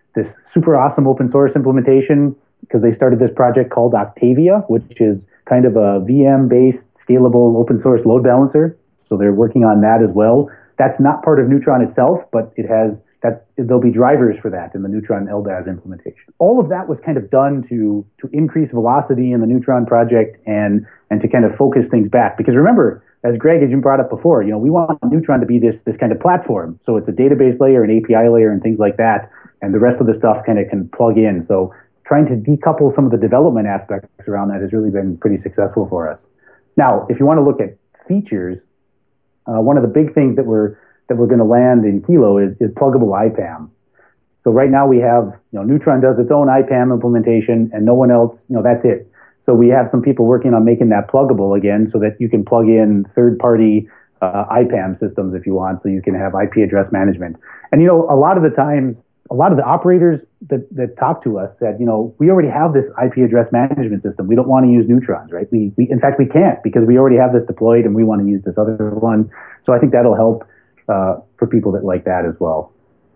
super awesome open source implementation because they started this project called Octavia, which is kind of a VM-based scalable open source load balancer. So they're working on that as well. That's not part of Neutron itself, but there'll be drivers for that in the Neutron LDAS implementation. All of that was kind of done to increase velocity in the Neutron project and to kind of focus things back. Because remember, as you brought up before, we want Neutron to be this kind of platform. So it's a database layer, an API layer, and things like that. And the rest of the stuff kind of can plug in. So trying to decouple some of the development aspects around that has really been pretty successful for us. Now, if you want to look at features, one of the big things that we're going to land in Kilo is pluggable IPAM. So right now we have, Neutron does its own IPAM implementation, and no one else, that's it. So we have some people working on making that pluggable again, so that you can plug in third-party IPAM systems if you want, so you can have IP address management. And a lot of the times, a lot of the operators that talk to us said, we already have this IP address management system. We don't want to use Neutrons, right? We in fact, we can't, because we already have this deployed and we want to use this other one. So I think that'll help for people that like that as well.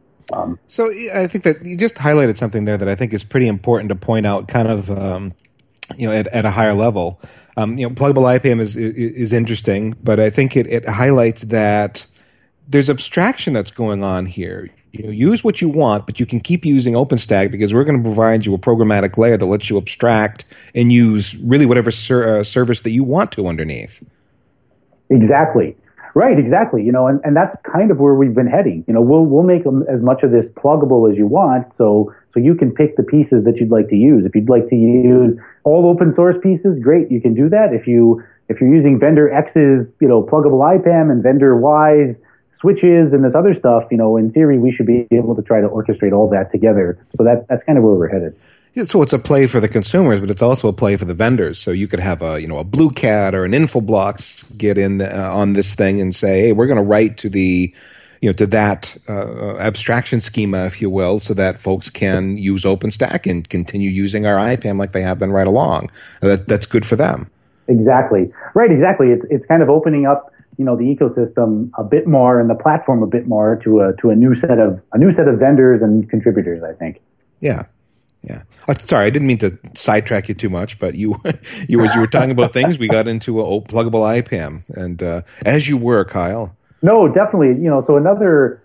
So I think that you just highlighted something there that I think is pretty important to point out, kind of, at a higher level. Pluggable IPAM is interesting, but I think it highlights that there's abstraction that's going on here. Use what you want, but you can keep using OpenStack, because we're going to provide you a programmatic layer that lets you abstract and use really whatever service that you want to underneath. Exactly. Right, exactly. And that's kind of where we've been heading. We'll make as much of this pluggable as you want, so you can pick the pieces that you'd like to use. If you'd like to use all open source pieces, great, you can do that. If you're using vendor X's, pluggable IPAM, and vendor Y's switches and this other stuff, in theory, we should be able to try to orchestrate all that together. So that's kind of where we're headed. Yeah, so it's a play for the consumers, but it's also a play for the vendors. So you could have a Blue Cat or an Infoblox get in on this thing and say, hey, we're going to write to to that abstraction schema, if you will, so that folks can use OpenStack and continue using our IPAM like they have been right along. That's good for them. Exactly. Right. Exactly. It's kind of opening up the ecosystem a bit more and the platform a bit more to a new set of vendors and contributors, I think. Yeah. Yeah. Sorry, I didn't mean to sidetrack you too much, but you as you were talking about things, we got into a pluggable IPAM, and as you were, Kyle. No, definitely. So another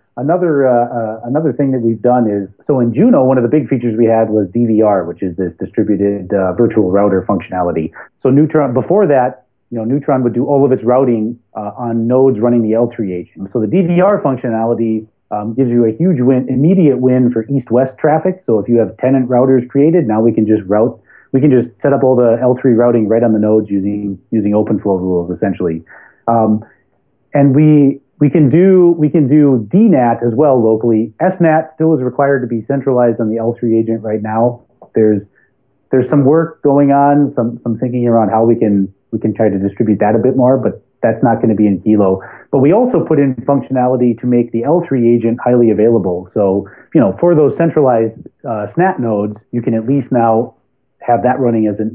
thing that we've done is, so in Juno, one of the big features we had was DVR, which is this distributed virtual router functionality. So Neutron, before that, Neutron would do all of its routing on nodes running the L3 agent. So the DVR functionality gives you a huge immediate win for east-west traffic. So if you have tenant routers created, now we can just set up all the L3 routing right on the nodes using OpenFlow rules, essentially. And we can do DNAT as well locally. SNAT still is required to be centralized on the L3 agent right now. There's some work going on, some thinking around how we can try to distribute that a bit more, but that's not going to be in Kilo. But we also put in functionality to make the L3 agent highly available. So, for those centralized SNAT nodes, you can at least now have that running as an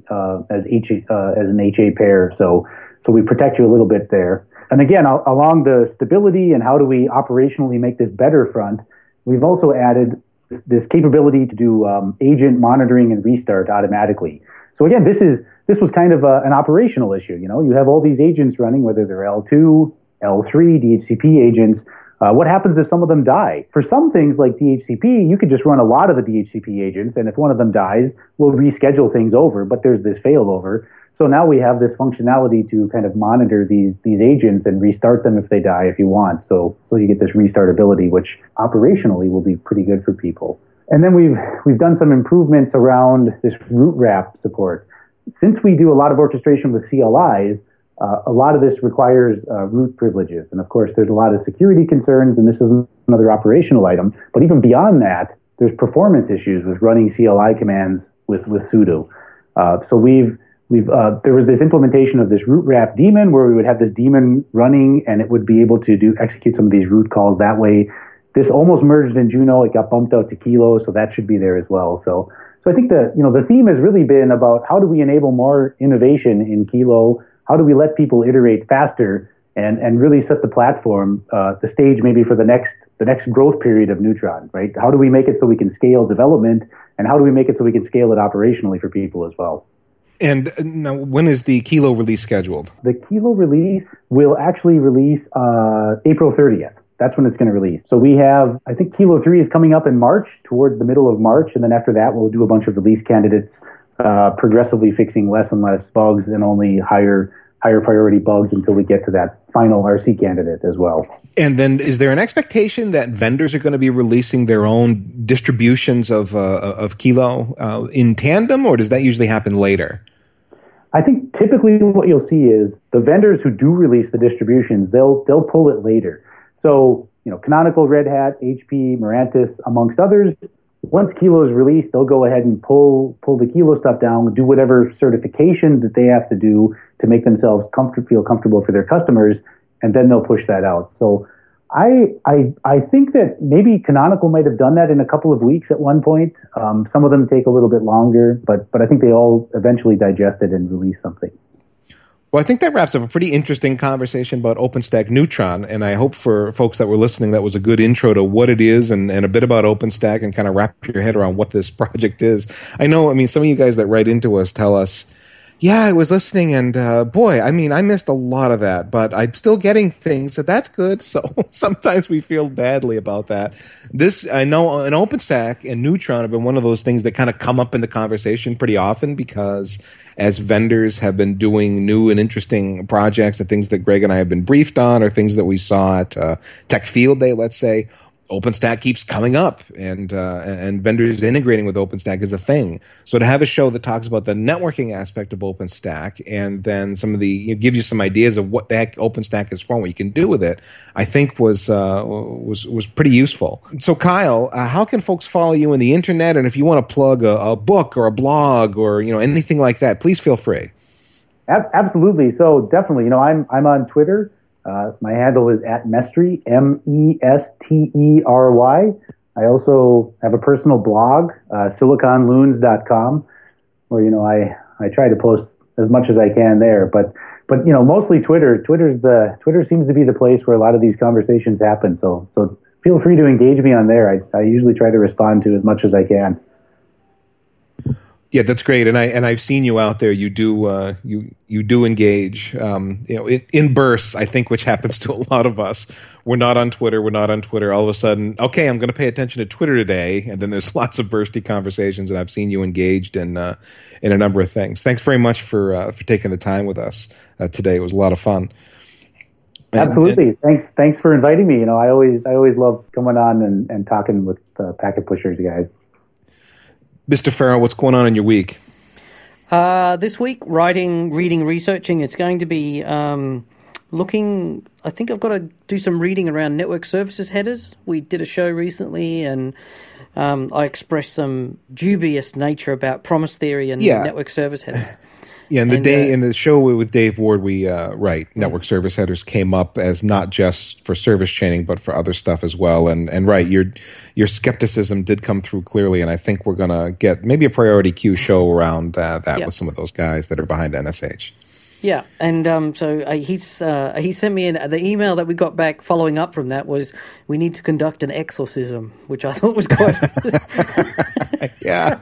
HA pair. So we protect you a little bit there. And again, along the stability and how do we operationally make this better front, we've also added this capability to do agent monitoring and restart automatically. So again, this was kind of an operational issue. You have all these agents running, whether they're L2, L3, DHCP agents. What happens if some of them die? For some things like DHCP, you could just run a lot of the DHCP agents, and if one of them dies, we'll reschedule things over, but there's this failover. So now we have this functionality to kind of monitor these agents and restart them if they die if you want. So you get this restartability, which operationally will be pretty good for people. And then we've done some improvements around this root wrap support. Since we do a lot of orchestration with CLIs, a lot of this requires root privileges. And of course, there's a lot of security concerns, and this is another operational item. But even beyond that, there's performance issues with running CLI commands with sudo. So there was this implementation of this root wrap daemon where we would have this daemon running, and it would be able to execute some of these root calls that way. This almost merged in Juno. It got bumped out to Kilo, so that should be there as well. So I think the theme has really been about how do we enable more innovation in Kilo? How do we let people iterate faster and really set the platform, the stage maybe for the next growth period of Neutron, right? How do we make it so we can scale development, and how do we make it so we can scale it operationally for people as well? And now, when is the Kilo release scheduled? The Kilo release will actually release April 30th. That's when it's going to release. So we have, I think Kilo 3 is coming up in March, towards the middle of March, and then after that we'll do a bunch of release candidates, progressively fixing less and less bugs and only higher higher priority bugs until we get to that final RC candidate as well. And then is there an expectation that vendors are going to be releasing their own distributions of Kilo in tandem, or does that usually happen later? I think typically what you'll see is the vendors who do release the distributions, they'll pull it later. So, Canonical, Red Hat, HP, Mirantis, amongst others, once Kilo is released, they'll go ahead and pull the Kilo stuff down, do whatever certification that they have to do to make themselves feel comfortable for their customers, and then they'll push that out. So I think that maybe Canonical might have done that in a couple of weeks at one point. Some of them take a little bit longer, but I think they all eventually digest it and release something. Well, I think that wraps up a pretty interesting conversation about OpenStack Neutron, and I hope for folks that were listening that was a good intro to what it is and a bit about OpenStack and kind of wrap your head around what this project is. I mean, some of you guys that write into us tell us, yeah, I was listening, and boy, I missed a lot of that, but I'm still getting things, so that's good. So sometimes we feel badly about that. I know an OpenStack and Neutron have been one of those things that kind of come up in the conversation pretty often because as vendors have been doing new and interesting projects and things that Greg and I have been briefed on or things that we saw at Tech Field Day, let's say, OpenStack keeps coming up, and vendors integrating with OpenStack is a thing. So to have a show that talks about the networking aspect of OpenStack and then some of gives you some ideas of what the heck OpenStack is for and what you can do with it, I think was pretty useful. So Kyle, how can folks follow you on the internet? And if you want to plug a book or a blog or anything like that, please feel free. Absolutely. So definitely, I'm on Twitter. My handle is @Mestry, MESTERY. I also have a personal blog, siliconloons.com, where I try to post as much as I can there. But mostly Twitter. Twitter seems to be the place where a lot of these conversations happen. So feel free to engage me on there. I usually try to respond to as much as I can. Yeah, that's great, and I've seen you out there. You do you do engage, in bursts. I think, which happens to a lot of us. We're not on Twitter. All of a sudden, okay, I'm going to pay attention to Twitter today, and then there's lots of bursty conversations. And I've seen you engaged in a number of things. Thanks very much for taking the time with us today. It was a lot of fun. Absolutely. Thanks for inviting me. I always love coming on and talking with Packet Pushers guys. Mr. Farrell, what's going on in your week? This week, writing, reading, researching. It's going to be looking. I think I've got to do some reading around network services headers. We did a show recently, and I expressed some dubious nature about promise theory and network service headers. Yeah, in the show with Dave Ward, we network service headers came up as not just for service chaining, but for other stuff as well. And right, your skepticism did come through clearly, and I think we're gonna get maybe a priority queue show around that with some of those guys that are behind NSH. Yeah, and so he sent me the email that we got back following up from that was, we need to conduct an exorcism, which I thought was quite... Yeah.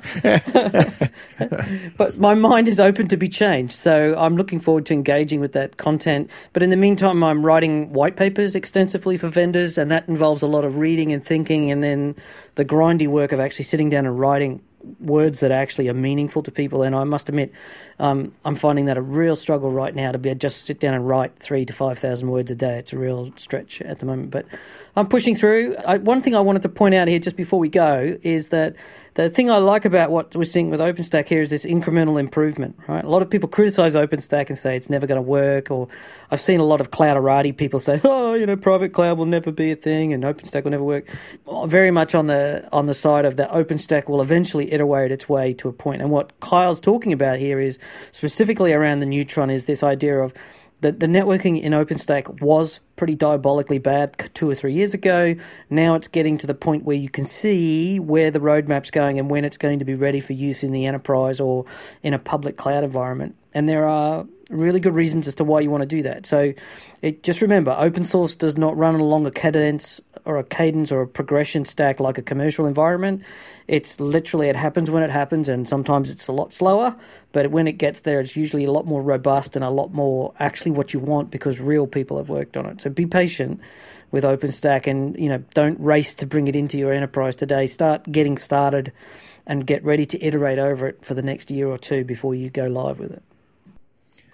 But my mind is open to be changed, so I'm looking forward to engaging with that content. But in the meantime, I'm writing white papers extensively for vendors, and that involves a lot of reading and thinking, and then the grindy work of actually sitting down and writing words that actually are meaningful to people. And I must admit, I'm finding that a real struggle right now to just sit down and write 3,000 to 5,000 words a day. It's a real stretch at the moment, but I'm pushing through. One thing I wanted to point out here just before we go is that the thing I like about what we're seeing with OpenStack here is this incremental improvement, right? A lot of people criticize OpenStack and say it's never going to work, or I've seen a lot of clouderati people say, private cloud will never be a thing and OpenStack will never work. Very much on the side of that OpenStack will eventually iterate its way to a point. And what Kyle's talking about here is specifically around the Neutron is this idea of the networking in OpenStack was pretty diabolically bad 2 or 3 years ago. Now it's getting to the point where you can see where the roadmap's going and when it's going to be ready for use in the enterprise or in a public cloud environment. And there are really good reasons as to why you want to do that. So just remember, open source does not run along a cadence or a progression stack like a commercial environment. It's literally, it happens when it happens, and sometimes it's a lot slower, but when it gets there, it's usually a lot more robust and a lot more actually what you want because real people have worked on it. So be patient with OpenStack and, don't race to bring it into your enterprise today. Start getting started and get ready to iterate over it for the next year or two before you go live with it.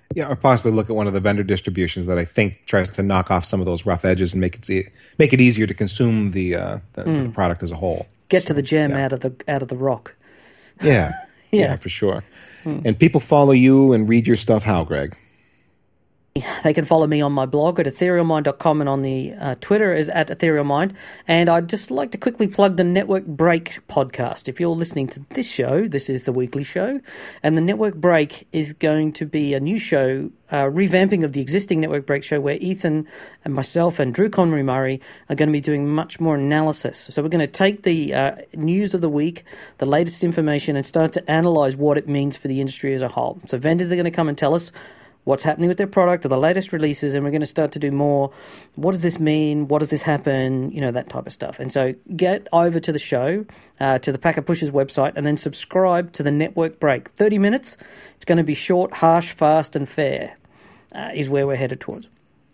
Yeah, or possibly look at one of the vendor distributions that I think tries to knock off some of those rough edges and make it easier to consume the product as a whole. Get to the gem out of the rock. Yeah, Yeah. for sure. And people follow you and read your stuff how, Greg? They can follow me on my blog at etherealmind.com, and on the Twitter is at etherealmind. And I'd just like to quickly plug the Network Break podcast. If you're listening to this show, this is the weekly show, and the Network Break is going to be a new show, revamping of the existing Network Break show, where Ethan and myself and Drew Conry Murray are going to be doing much more analysis. So we're going to take the news of the week, the latest information, and start to analyze what it means for the industry as a whole. So vendors are going to come and tell us what's happening with their product or the latest releases, and we're going to start to do more, what does this mean, what does this happen, that type of stuff. And so get over to the show, to the Packet Pushers website, and then subscribe to the Network Break. 30 minutes. It's going to be short, harsh, fast, and fair, is where we're headed towards.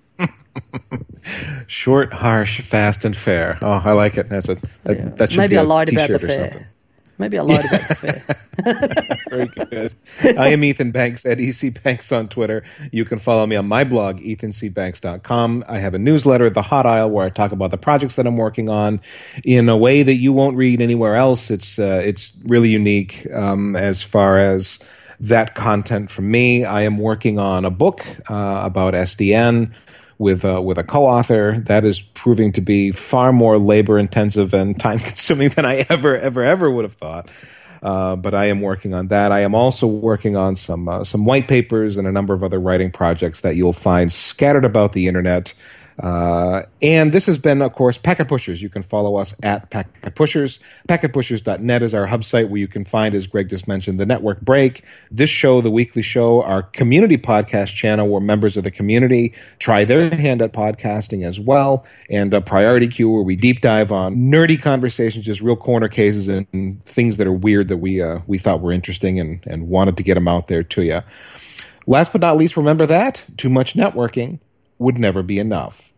Short, harsh, fast, and fair. Oh, I like it. That should Maybe be I lied about the t-shirt or fair. something. Maybe I lied about the fair. Very good. I am Ethan Banks at ECBanks on Twitter. You can follow me on my blog, ethancbanks.com. I have a newsletter, The Hot Aisle, where I talk about the projects that I'm working on in a way that you won't read anywhere else. It's really unique as far as that content from me. I am working on a book about SDN with a co-author that is proving to be far more labor-intensive and time-consuming than I ever would have thought. But I am working on that. I am also working on some white papers and a number of other writing projects that you'll find scattered about the internet. And this has been, of course, Packet Pushers. You can follow us at Packet Pushers. PacketPushers.net is our hub site where you can find, as Greg just mentioned, the Network Break, this show, the weekly show, our community podcast channel where members of the community try their hand at podcasting as well, and a Priority Queue where we deep dive on nerdy conversations, just real corner cases and things that are weird that we thought were interesting and wanted to get them out there to you. Last but not least, remember that too much networking would never be enough.